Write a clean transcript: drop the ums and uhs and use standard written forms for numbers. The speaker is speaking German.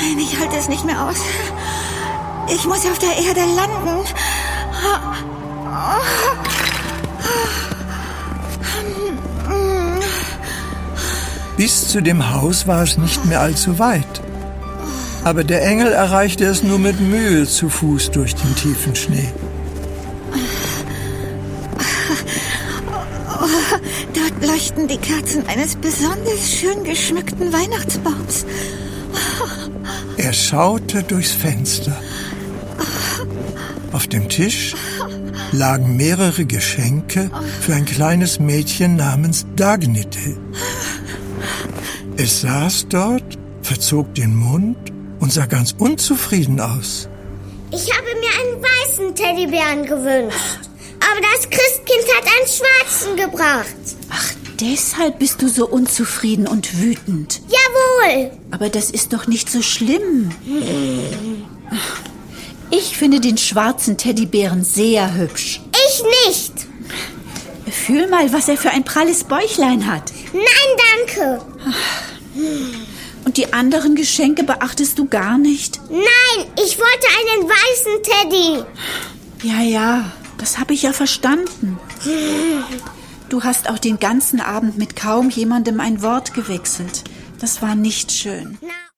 Nein, ich halte es nicht mehr aus. Ich muss auf der Erde landen. Bis zu dem Haus war es nicht mehr allzu weit. Aber der Engel erreichte es nur mit Mühe zu Fuß durch den tiefen Schnee. Dort leuchten die Kerzen eines besonders schön geschmückten Weihnachtsbaums. Er schaute durchs Fenster. Auf dem Tisch lagen mehrere Geschenke für ein kleines Mädchen namens Dagnite. Es saß dort, verzog den Mund und sah ganz unzufrieden aus. Ich habe mir einen weißen Teddybären gewünscht. Aber das Christkind hat einen schwarzen gebracht. Ach, deshalb bist du so unzufrieden und wütend. Jawohl. Aber das ist doch nicht so schlimm. Ich finde den schwarzen Teddybären sehr hübsch. Ich nicht. Fühl mal, was er für ein pralles Bäuchlein hat. Nein, danke. Und die anderen Geschenke beachtest du gar nicht? Nein, ich wollte einen weißen Teddy. Ja, das habe ich ja verstanden. Du hast auch den ganzen Abend mit kaum jemandem ein Wort gewechselt. Das war nicht schön.